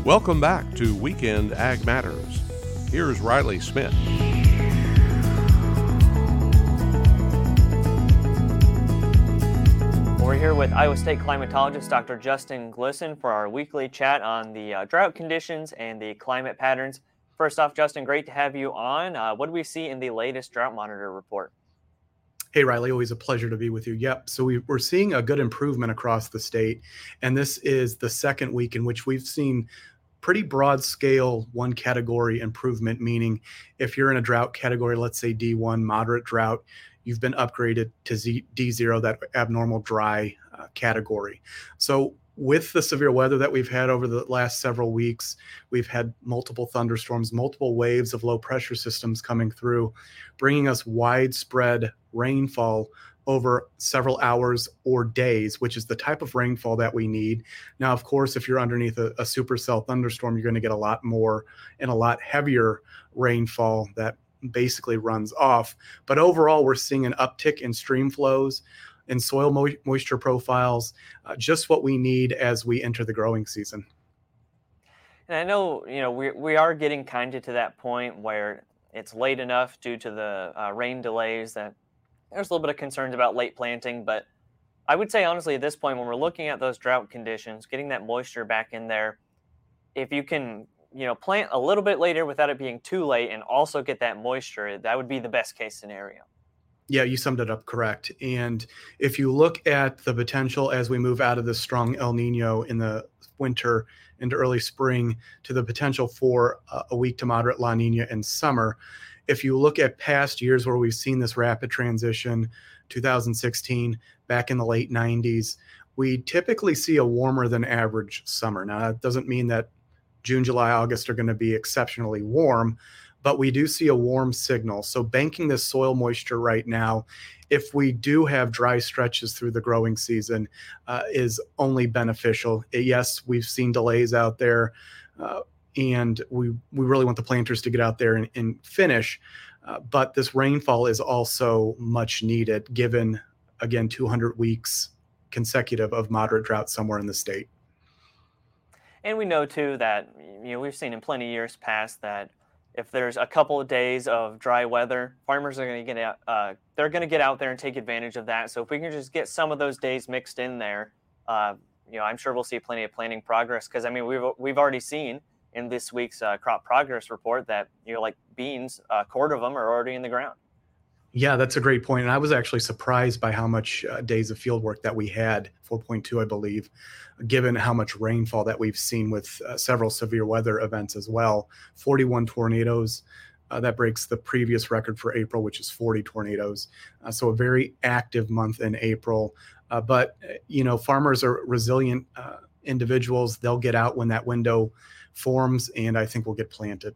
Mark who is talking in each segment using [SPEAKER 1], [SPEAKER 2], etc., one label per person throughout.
[SPEAKER 1] Welcome back to Weekend Ag Matters. Here's Riley Smith.
[SPEAKER 2] We're here with Iowa State climatologist Dr. Justin Glisson for our weekly chat on the drought conditions and the climate patterns. First off, Justin, great to have you on. What do we see in the latest drought monitor report?
[SPEAKER 3] Hey, Riley, always a pleasure to be with you. Yep, so we're seeing a good improvement across the state, and this is the second week in which we've seen pretty broad scale one category improvement, meaning if you're in a drought category, let's say D1, moderate drought, you've been upgraded to D0, that abnormal dry category. So with the severe weather that we've had over the last several weeks, we've had multiple thunderstorms, multiple waves of low pressure systems coming through, bringing us widespread rainfall over several hours or days, which is the type of rainfall that we need. Now, of course, if you're underneath a supercell thunderstorm, you're going to get a lot more and a lot heavier rainfall that basically runs off. But overall, we're seeing an uptick in stream flows and soil moisture profiles, just what we need as we enter the growing season.
[SPEAKER 2] And I know, we are getting kind of to that point where it's late enough due to the rain delays that there's a little bit of concerns about late planting, but I would say honestly at this point when we're looking at those drought conditions, getting that moisture back in there, if you can, plant a little bit later without it being too late and also get that moisture, that would be the best case scenario.
[SPEAKER 3] Yeah, you summed it up correct. And if you look at the potential as we move out of this strong El Nino in the winter into early spring to the potential for a weak to moderate La Nina in summer, if you look at past years where we've seen this rapid transition, 2016, back in the late 90s, we typically see a warmer than average summer. Now, that doesn't mean that June, July, August are going to be exceptionally warm, but we do see a warm signal. So banking this soil moisture right now, if we do have dry stretches through the growing season, is only beneficial. Yes, we've seen delays out there, and we really want the planters to get out there and finish. But this rainfall is also much needed, given, again, 200 weeks consecutive of moderate drought somewhere in the state.
[SPEAKER 2] And we know, too, that we've seen in plenty of years past that if there's a couple of days of dry weather, farmers are going to get out. They're going to get out there and take advantage of that. So if we can just get some of those days mixed in there, I'm sure we'll see plenty of planting progress. Because we've already seen in this week's crop progress report that like beans, a quart of them are already in the ground.
[SPEAKER 3] Yeah, that's a great point. And I was actually surprised by how much days of field work that we had, 4.2, I believe, given how much rainfall that we've seen with several severe weather events as well. 41 tornadoes, that breaks the previous record for April, which is 40 tornadoes. So a very active month in April. But farmers are resilient individuals. They'll get out when that window forms, and I think we'll get planted.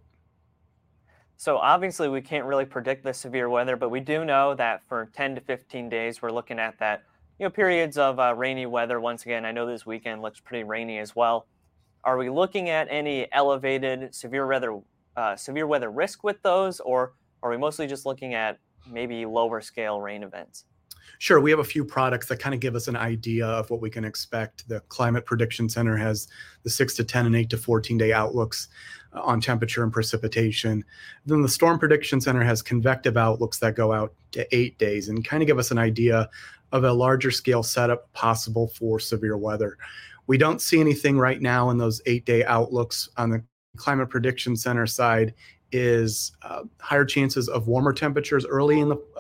[SPEAKER 2] So obviously we can't really predict the severe weather, but we do know that for 10 to 15 days, we're looking at that, periods of rainy weather. Once again, I know this weekend looks pretty rainy as well. Are we looking at any elevated severe weather risk with those, or are we mostly just looking at maybe lower scale rain events?
[SPEAKER 3] Sure. We have a few products that kind of give us an idea of what we can expect. The Climate Prediction Center has the 6 to 10 and 8 to 14 day outlooks on temperature and precipitation. Then the Storm Prediction Center has convective outlooks that go out to 8 days and kind of give us an idea of a larger scale setup possible for severe weather. We don't see anything right now in those 8-day outlooks. On the Climate Prediction Center side is higher chances of warmer temperatures early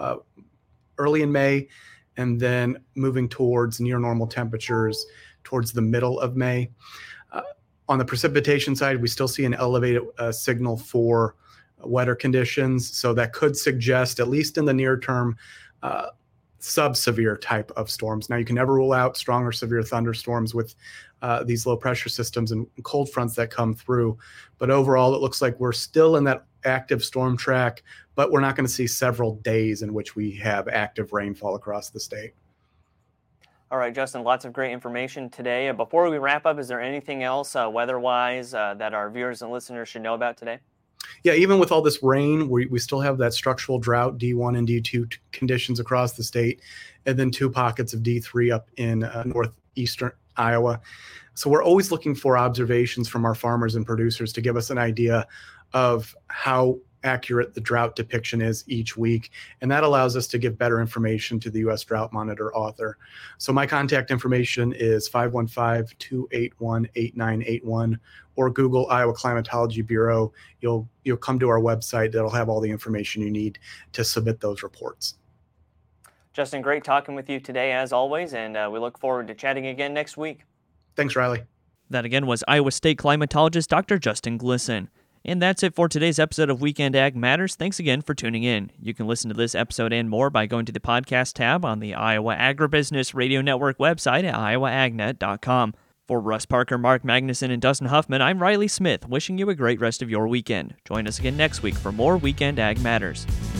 [SPEAKER 3] in May, and then moving towards near normal temperatures towards the middle of May. On the precipitation side, we still see an elevated signal for wetter conditions. So that could suggest, at least in the near term, sub-severe type of storms. Now, you can never rule out strong or severe thunderstorms with these low pressure systems and cold fronts that come through. But overall, it looks like we're still in that active storm track, but we're not going to see several days in which we have active rainfall across the state.
[SPEAKER 2] All right, Justin, lots of great information today. Before we wrap up, is there anything else weather-wise that our viewers and listeners should know about today?
[SPEAKER 3] Yeah, even with all this rain, we still have that structural drought, D1 and D2 conditions across the state, and then 2 pockets of D3 up in northeastern Iowa. So we're always looking for observations from our farmers and producers to give us an idea of how accurate the drought depiction is each week. And that allows us to give better information to the U.S. Drought Monitor author. So my contact information is 515-281-8981 or Google Iowa Climatology Bureau. You'll come to our website that'll have all the information you need to submit those reports.
[SPEAKER 2] Justin, great talking with you today as always, and we look forward to chatting again next week.
[SPEAKER 3] Thanks, Riley.
[SPEAKER 4] That again was Iowa State climatologist Dr. Justin Glisson. And that's it for today's episode of Weekend Ag Matters. Thanks again for tuning in. You can listen to this episode and more by going to the podcast tab on the Iowa Agribusiness Radio Network website at iowaagnet.com. For Russ Parker, Mark Magnuson, and Dustin Huffman, I'm Riley Smith, wishing you a great rest of your weekend. Join us again next week for more Weekend Ag Matters.